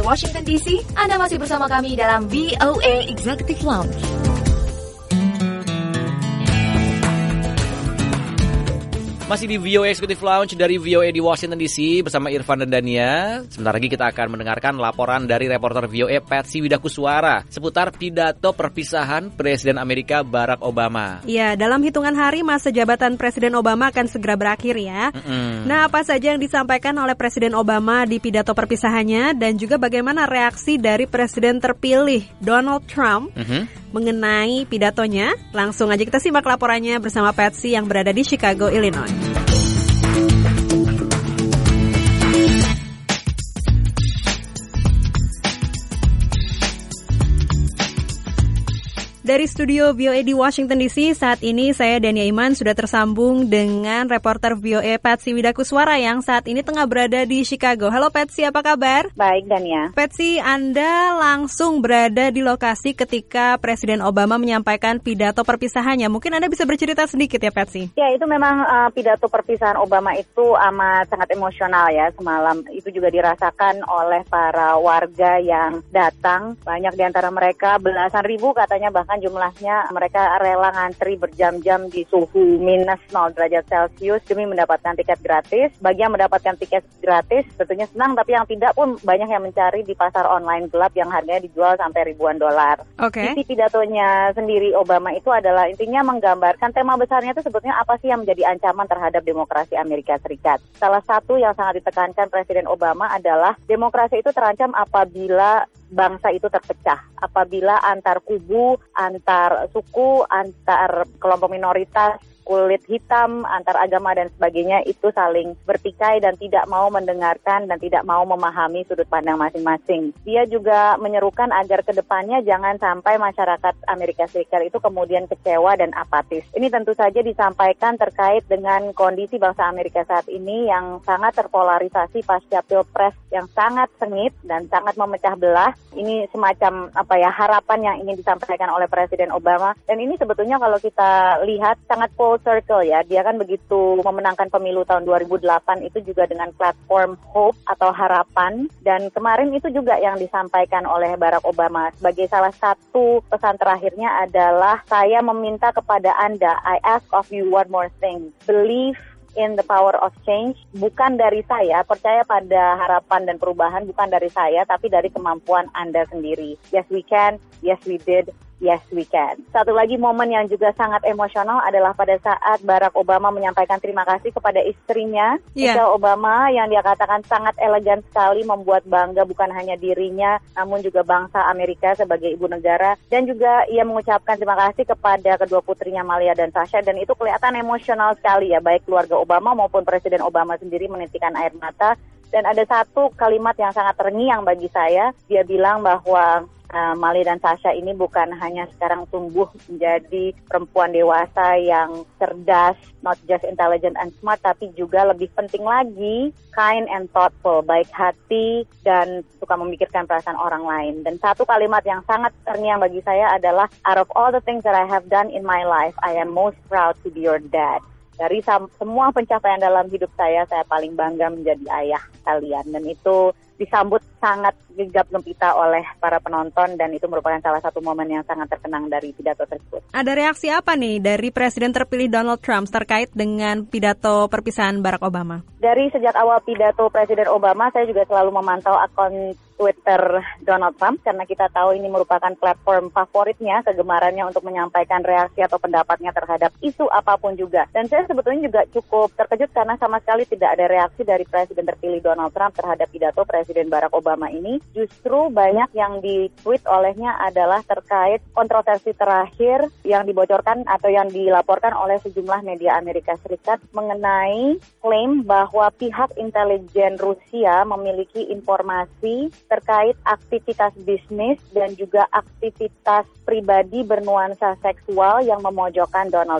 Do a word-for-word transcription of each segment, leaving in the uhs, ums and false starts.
A Washington D C. Anda masih bersama kami dalam V O A Executive Lounge. Masih di V O A Executive Lounge dari V O A di Washington D C bersama Irfan dan Dania. Sebentar lagi kita akan mendengarkan laporan dari reporter V O A Patsy Widakuswara seputar pidato perpisahan Presiden Amerika Barack Obama. Ya, dalam hitungan hari masa jabatan Presiden Obama akan segera berakhir ya. Mm-mm. Nah, apa saja yang disampaikan oleh Presiden Obama di pidato perpisahannya dan juga bagaimana reaksi dari Presiden terpilih Donald Trump mm-hmm. mengenai pidatonya? Langsung aja kita simak laporannya bersama Patsy yang berada di Chicago, Illinois. Dari studio V O A di Washington D C, saat ini saya Dania Iman sudah tersambung dengan reporter V O A Patsy Widakuswara yang saat ini tengah berada di Chicago. Halo Patsy, apa kabar? Baik, Dania. Patsy, Anda langsung berada di lokasi ketika Presiden Obama menyampaikan pidato perpisahannya. Mungkin Anda bisa bercerita sedikit ya, Patsy? Ya, itu memang uh, pidato perpisahan Obama itu amat sangat emosional ya semalam. Itu juga dirasakan oleh para warga yang datang. Banyak di antara mereka, belasan ribu katanya, bahkan jumlahnya mereka rela ngantri berjam-jam di suhu minus nol derajat Celcius demi mendapatkan tiket gratis. Bagi yang mendapatkan tiket gratis tentunya senang, tapi yang tidak pun banyak yang mencari di pasar online gelap yang harganya dijual sampai ribuan dolar. Oke. Okay. Isi pidatonya sendiri Obama itu adalah intinya menggambarkan tema besarnya itu sebetulnya apa sih yang menjadi ancaman terhadap demokrasi Amerika Serikat. Salah satu yang sangat ditekankan Presiden Obama adalah demokrasi itu terancam apabila bangsa itu terpecah, apabila antar kubu, antar suku, antar kelompok minoritas, kulit hitam, antar agama dan sebagainya itu saling bertikai dan tidak mau mendengarkan dan tidak mau memahami sudut pandang masing-masing. Dia juga menyerukan agar kedepannya jangan sampai masyarakat Amerika Serikat itu kemudian kecewa dan apatis. Ini tentu saja disampaikan terkait dengan kondisi bangsa Amerika saat ini yang sangat terpolarisasi pasca Pilpres yang sangat sengit dan sangat memecah belah. Ini semacam apa ya harapan yang ingin disampaikan oleh Presiden Obama, dan ini sebetulnya kalau kita lihat sangat full circle ya. Dia kan begitu memenangkan pemilu tahun dua ribu delapan itu juga dengan platform hope atau harapan, dan kemarin itu juga yang disampaikan oleh Barack Obama sebagai salah satu pesan terakhirnya adalah saya meminta kepada Anda, I ask of you one more thing, believe in the power of change, bukan dari saya, percaya pada harapan dan perubahan bukan dari saya, tapi dari kemampuan Anda sendiri. Yes we can, yes we did, yes we can. Satu lagi momen yang juga sangat emosional adalah pada saat Barack Obama menyampaikan terima kasih kepada istrinya, yeah. Michelle Obama, yang dia katakan sangat elegan sekali, membuat bangga bukan hanya dirinya, namun juga bangsa Amerika sebagai ibu negara. Dan juga ia mengucapkan terima kasih kepada kedua putrinya Malia dan Sasha, dan itu kelihatan emosional sekali ya, baik keluarga Obama maupun Presiden Obama sendiri menitikan air mata. Dan ada satu kalimat yang sangat terngiang bagi saya, dia bilang bahwa Uh, Mali dan Sasha ini bukan hanya sekarang tumbuh menjadi perempuan dewasa yang cerdas, not just intelligent and smart, tapi juga lebih penting lagi, kind and thoughtful, baik hati dan suka memikirkan perasaan orang lain. Dan satu kalimat yang sangat terngiang bagi saya adalah, out of all the things that I have done in my life, I am most proud to be your dad. Dari sam- semua pencapaian dalam hidup saya, saya paling bangga menjadi ayah kalian. Dan itu disambut sangat gegap gempita oleh para penonton, dan itu merupakan salah satu momen yang sangat terkenang dari pidato tersebut. Ada reaksi apa nih dari Presiden terpilih Donald Trump terkait dengan pidato perpisahan Barack Obama? Dari sejak awal pidato Presiden Obama, saya juga selalu memantau akun Twitter Donald Trump, karena kita tahu ini merupakan platform favoritnya, kegemarannya untuk menyampaikan reaksi atau pendapatnya terhadap isu apapun juga. Dan saya sebetulnya juga cukup terkejut karena sama sekali tidak ada reaksi dari Presiden terpilih Donald Trump terhadap pidato Presiden Barack Obama ini. Justru banyak yang di-tweet olehnya adalah terkait kontroversi terakhir yang dibocorkan atau yang dilaporkan oleh sejumlah media Amerika Serikat mengenai klaim bahwa pihak intelijen Rusia memiliki informasi terkait aktivitas bisnis dan juga aktivitas pribadi bernuansa seksual yang memojokkan Donald Trump.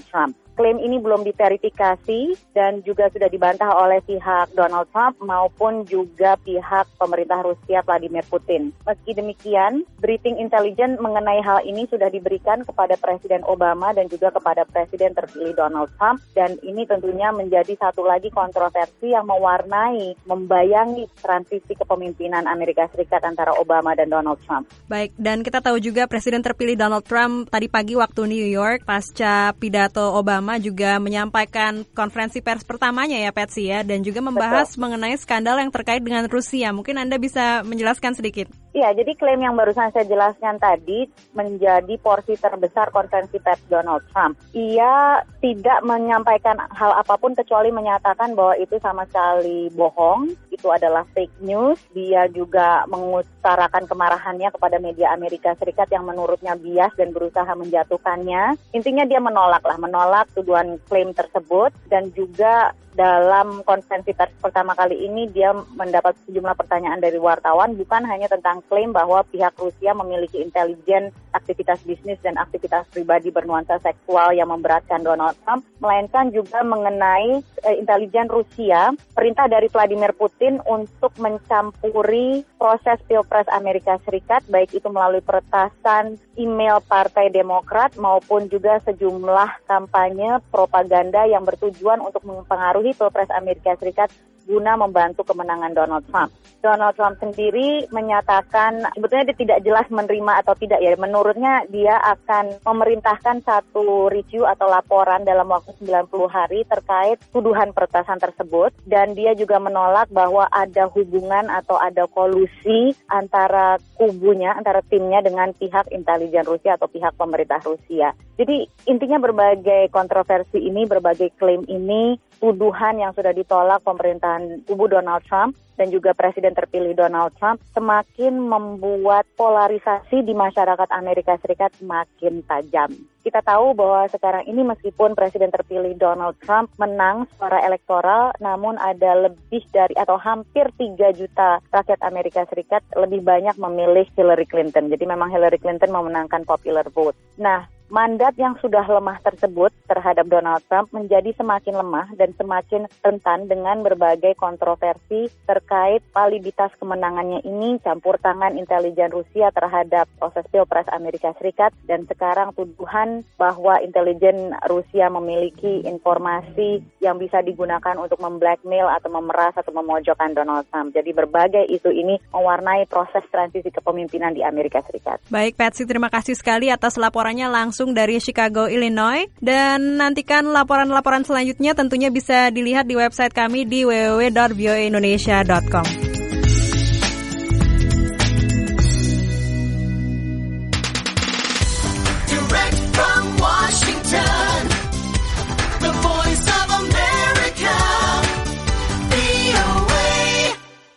klaim ini belum diverifikasi dan juga sudah dibantah oleh pihak Donald Trump maupun juga pihak pemerintah Rusia Vladimir Putin. Meski demikian, briefing intelijen mengenai hal ini sudah diberikan kepada Presiden Obama dan juga kepada Presiden terpilih Donald Trump, dan ini tentunya menjadi satu lagi kontroversi yang mewarnai, membayangi transisi kepemimpinan Amerika Serikat antara Obama dan Donald Trump. Baik, dan kita tahu juga Presiden terpilih Donald Trump tadi pagi waktu New York pasca pidato Obama juga menyampaikan konferensi pers pertamanya ya Patsy ya, dan juga membahas Betul. mengenai skandal yang terkait dengan Rusia. Mungkin Anda bisa menjelaskan sedikit. Iya, jadi klaim yang barusan saya jelaskan tadi menjadi porsi terbesar konferensi pers Donald Trump. Ia tidak menyampaikan hal apapun kecuali menyatakan bahwa itu sama sekali bohong, itu adalah fake news. Dia juga mengutarakan kemarahannya kepada media Amerika Serikat yang menurutnya bias dan berusaha menjatuhkannya. Intinya dia menolak lah, menolak tuduhan klaim tersebut, dan juga dalam konferensi pers pertama kali ini dia mendapat sejumlah pertanyaan dari wartawan, bukan hanya tentang klaim bahwa pihak Rusia memiliki intelijen aktivitas bisnis dan aktivitas pribadi bernuansa seksual yang memberatkan Donald Trump, melainkan juga mengenai eh, intelijen Rusia, perintah dari Vladimir Putin untuk mencampuri proses Pilpres Amerika Serikat, baik itu melalui peretasan email Partai Demokrat maupun juga sejumlah kampanye propaganda yang bertujuan untuk mempengaruhi Pilpres Amerika Serikat guna membantu kemenangan Donald Trump. Donald Trump sendiri menyatakan sebetulnya dia tidak jelas menerima atau tidak ya. Menurutnya dia akan memerintahkan satu review atau laporan dalam waktu sembilan puluh hari terkait tuduhan peretasan tersebut, dan dia juga menolak bahwa ada hubungan atau ada kolusi antara kubunya, antara timnya dengan pihak intelijen Rusia atau pihak pemerintah Rusia. Jadi intinya berbagai kontroversi ini, berbagai klaim ini, tuduhan yang sudah ditolak pemerintahan kubu Donald Trump dan juga Presiden terpilih Donald Trump semakin membuat polarisasi di masyarakat Amerika Serikat makin tajam. Kita tahu bahwa sekarang ini meskipun Presiden terpilih Donald Trump menang secara elektoral, namun ada lebih dari atau hampir tiga juta rakyat Amerika Serikat lebih banyak memilih Hillary Clinton. Jadi memang Hillary Clinton memenangkan popular vote. Nah, mandat yang sudah lemah tersebut terhadap Donald Trump menjadi semakin lemah dan semakin rentan dengan berbagai kontroversi terkait validitas kemenangannya ini, campur tangan intelijen Rusia terhadap proses Pilpres Amerika Serikat, dan sekarang tuduhan bahwa intelijen Rusia memiliki informasi yang bisa digunakan untuk memblackmail atau memeras atau memojokkan Donald Trump. Jadi berbagai isu ini mewarnai proses transisi kepemimpinan di Amerika Serikat. Baik, Patsy, terima kasih sekali atas laporannya langsung dari Chicago, Illinois. Dan nantikan laporan-laporan selanjutnya tentunya bisa dilihat di website kami di w w w dot v o a indonesia dot com.